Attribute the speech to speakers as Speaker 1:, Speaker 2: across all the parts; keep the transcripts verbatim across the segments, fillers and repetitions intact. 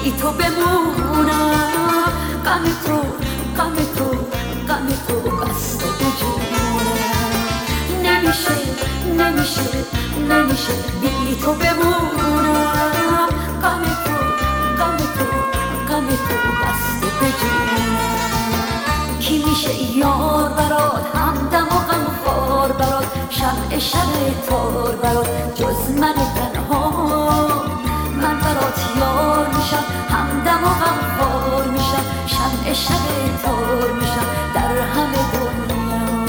Speaker 1: بی تو بمونم، غم تو غم تو غم تو بسته به جونم. نمیشه نمیشه نمیشه بی تو بمونم، غم تو غم تو غم تو بسته به جونم. کی میشه یار برات، همدم و غمخوار برات، شمع شب تار برات جز من تنها؟ من برات یار میشم، همدم و غمخوار میشم، شمع شب تار میشم در همه دنیا.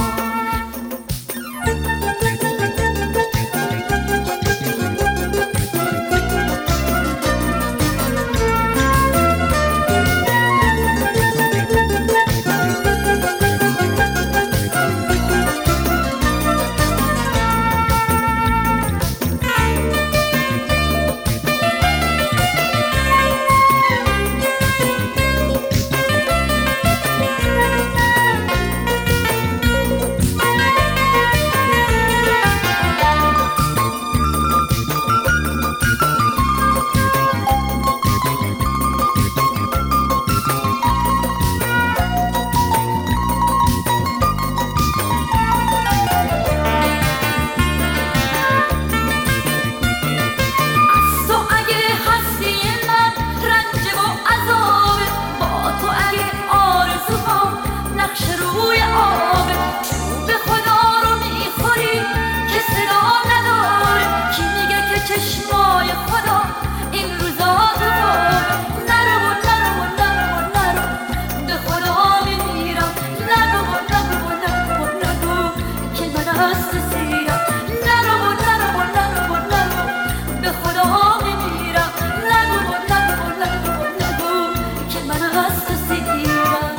Speaker 1: چشمای خدا این روزا دوباره نرو و نرو و نرو و نرو، به خدا میمیرم. نگو و نگو و نگو و نگو که من هست زیرم. نرو و نرو و نرو و نرو، به خدا میمیرم. نگو و نگو و نگو و نگو که من هست زیرم.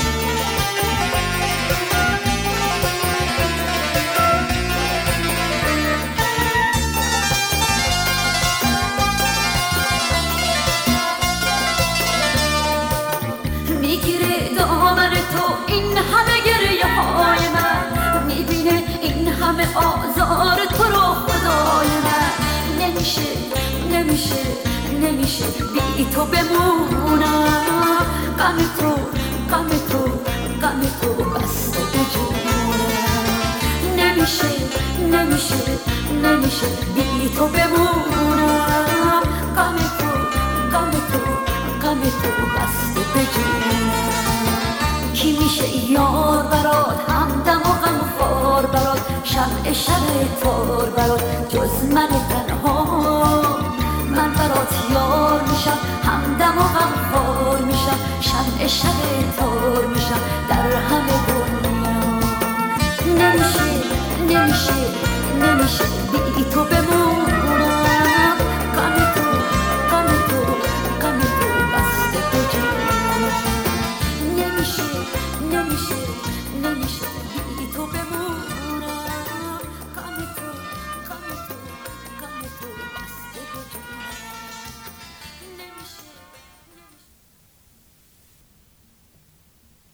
Speaker 1: میگیره دامن تو این همه گریه های من، میبینه این همه آزار تو رو خدای من. نمیشه نمیشه نمیشه بی تو بمونم، غم تو غم تو غم تو بسته به جونم. نمیشه نمیشه نمیشه بی تو بمونم، غم تو غم تو غم تو بسته به جونم. کی میشه یار برات، همدم و غمخوار برات، شمع شب تار برات جز من تنها؟ من برات یار میشم، همدم و غمخوار میشم، شمع شب تار میشم در همه دنیا. نمیشه نمیشه نمیشه بی تو بمونم، غم تو غم تو غم تو بسته به جونم. نمیشه نمیشه نمیشه